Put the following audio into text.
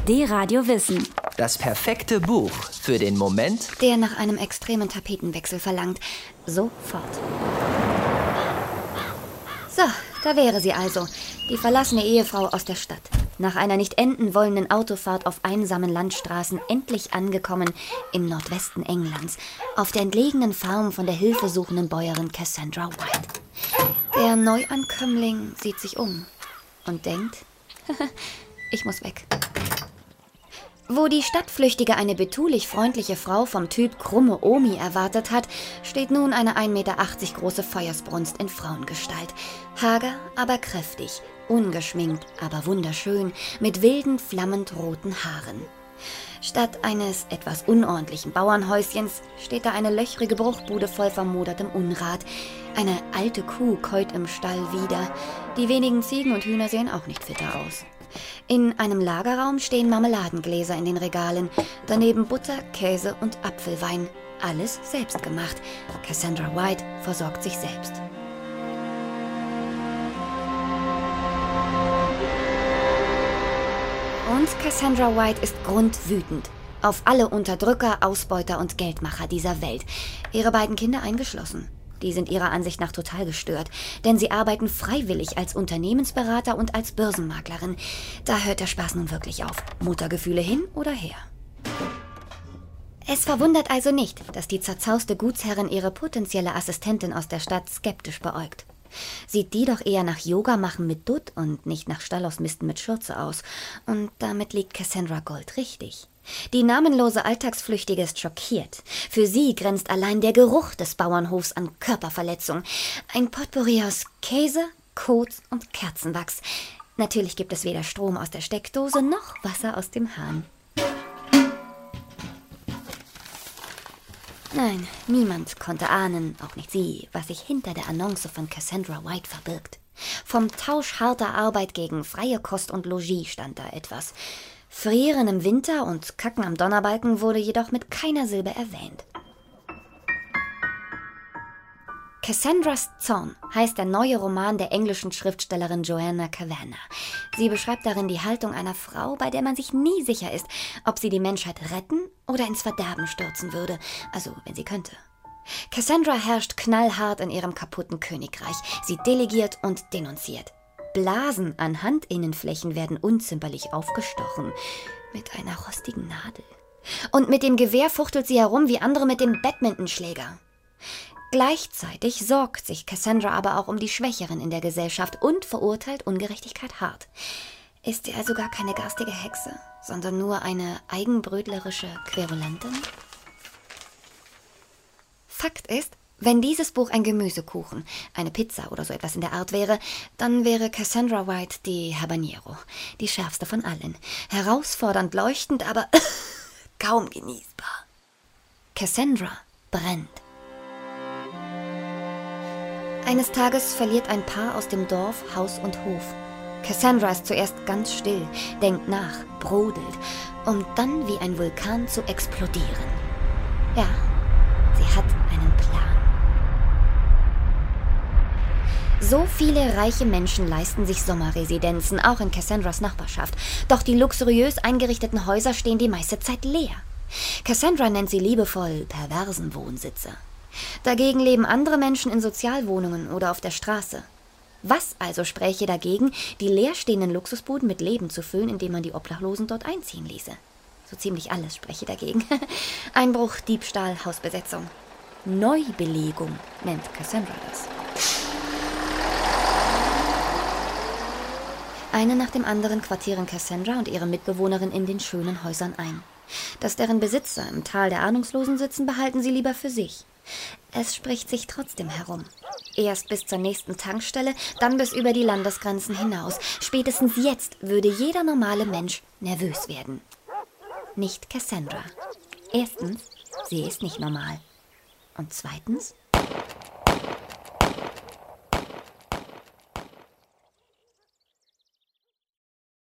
D-Radio Wissen. Das perfekte Buch für den Moment, der nach einem extremen Tapetenwechsel verlangt. Sofort. So, da wäre sie also, die verlassene Ehefrau aus der Stadt. Nach einer nicht enden wollenden Autofahrt auf einsamen Landstraßen endlich angekommen im Nordwesten Englands, auf der entlegenen Farm von der hilfesuchenden Bäuerin Cassandra White. Der Neuankömmling sieht sich um und denkt, ich muss weg. Wo die Stadtflüchtige eine betulich freundliche Frau vom Typ krumme Omi erwartet hat, steht nun eine 1,80 Meter große Feuersbrunst in Frauengestalt. Hager, aber kräftig, ungeschminkt, aber wunderschön, mit wilden, flammend roten Haaren. Statt eines etwas unordentlichen Bauernhäuschens steht da eine löchrige Bruchbude voll vermodertem Unrat. Eine alte Kuh käut im Stall wieder. Die wenigen Ziegen und Hühner sehen auch nicht fitter aus. In einem Lagerraum stehen Marmeladengläser in den Regalen, daneben Butter, Käse und Apfelwein. Alles selbst gemacht. Cassandra White versorgt sich selbst. Und Cassandra White ist grundwütend. Auf alle Unterdrücker, Ausbeuter und Geldmacher dieser Welt. Ihre beiden Kinder eingeschlossen. Die sind ihrer Ansicht nach total gestört, denn sie arbeiten freiwillig als Unternehmensberater und als Börsenmaklerin. Da hört der Spaß nun wirklich auf. Muttergefühle hin oder her. Es verwundert also nicht, dass die zerzauste Gutsherrin ihre potenzielle Assistentin aus der Stadt skeptisch beäugt. Sieht die doch eher nach Yoga machen mit Dutt und nicht nach Stallausmisten mit Schürze aus. Und damit liegt Cassandra Gold richtig. Die namenlose Alltagsflüchtige ist schockiert. Für sie grenzt allein der Geruch des Bauernhofs an Körperverletzung. Ein Potpourri aus Käse, Kot und Kerzenwachs. Natürlich gibt es weder Strom aus der Steckdose noch Wasser aus dem Hahn. Nein, niemand konnte ahnen, auch nicht sie, was sich hinter der Annonce von Cassandra White verbirgt. Vom Tausch harter Arbeit gegen freie Kost und Logis stand da etwas. Frieren im Winter und Kacken am Donnerbalken wurde jedoch mit keiner Silbe erwähnt. Cassandras Zorn heißt der neue Roman der englischen Schriftstellerin Joanna Kavanagh. Sie beschreibt darin die Haltung einer Frau, bei der man sich nie sicher ist, ob sie die Menschheit retten oder ins Verderben stürzen würde, also wenn sie könnte. Cassandra herrscht knallhart in ihrem kaputten Königreich. Sie delegiert und denunziert. Blasen an Handinnenflächen werden unzimperlich aufgestochen. Mit einer rostigen Nadel. Und mit dem Gewehr fuchtelt sie herum wie andere mit dem Badmintonschläger. Gleichzeitig sorgt sich Cassandra aber auch um die Schwächeren in der Gesellschaft und verurteilt Ungerechtigkeit hart. Ist sie also gar keine garstige Hexe, sondern nur eine eigenbrötlerische Querulantin? Fakt ist, wenn dieses Buch ein Gemüsekuchen, eine Pizza oder so etwas in der Art wäre, dann wäre Cassandra White die Habanero, die schärfste von allen. Herausfordernd leuchtend, aber kaum genießbar. Cassandra brennt. Eines Tages verliert ein Paar aus dem Dorf Haus und Hof. Cassandra ist zuerst ganz still, denkt nach, brodelt, um dann wie ein Vulkan zu explodieren. Ja, sie hat einen Plan. So viele reiche Menschen leisten sich Sommerresidenzen, auch in Cassandras Nachbarschaft. Doch die luxuriös eingerichteten Häuser stehen die meiste Zeit leer. Cassandra nennt sie liebevoll perversen Wohnsitze. Dagegen leben andere Menschen in Sozialwohnungen oder auf der Straße. Was also spräche dagegen, die leerstehenden Luxusbuden mit Leben zu füllen, indem man die Obdachlosen dort einziehen ließe? So ziemlich alles spräche dagegen. Einbruch, Diebstahl, Hausbesetzung. Neubelegung nennt Cassandra das. Eine nach dem anderen quartieren Cassandra und ihre Mitbewohnerin in den schönen Häusern ein. Dass deren Besitzer im Tal der Ahnungslosen sitzen, behalten sie lieber für sich. Es spricht sich trotzdem herum. Erst bis zur nächsten Tankstelle, dann bis über die Landesgrenzen hinaus. Spätestens jetzt würde jeder normale Mensch nervös werden. Nicht Cassandra. Erstens, sie ist nicht normal. Und zweitens,